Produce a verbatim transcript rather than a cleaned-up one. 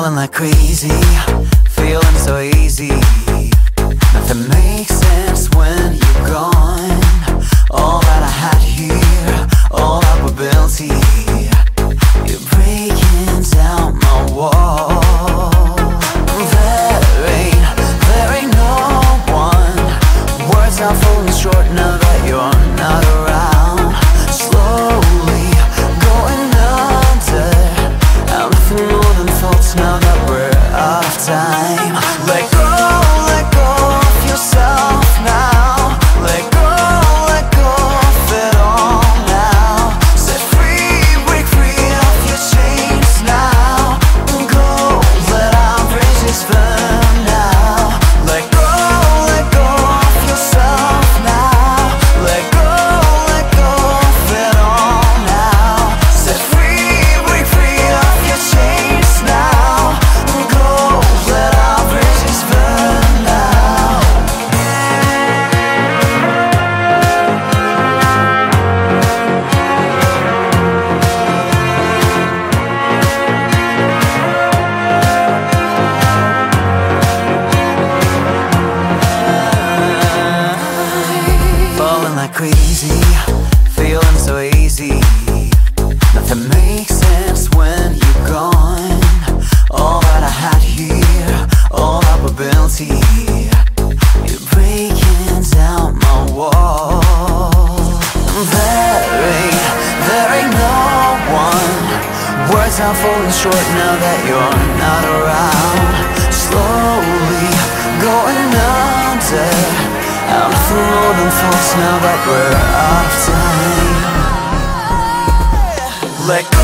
Falling like crazy, feeling so easy. Nothing makes sense when you're gone. All that I had here, all that we built here, you're breaking down my wall. There ain't, there ain't no one. Words are falling short now that you're not around. Slowly going under. I'm nothing more than thoughts now that we're out of time. Let go, let go of yourself now. Let go, let go of it all now. Set free, break free of your chains now. Go, let our bridges burn now. Let go, let go of yourself now. Let go, let go of it all now. Set free, break free of your chains now. Go, let our bridges burn now. Falling like crazy, feeling so easy. Nothing makes sense when you're gone. All that I had here, all that we built here, you're breaking down my wall. There ain't, there ain't no one. Words are falling short now that you're not around. Slowly going under. I'm nothing more than thoughts now that we're out of time. Let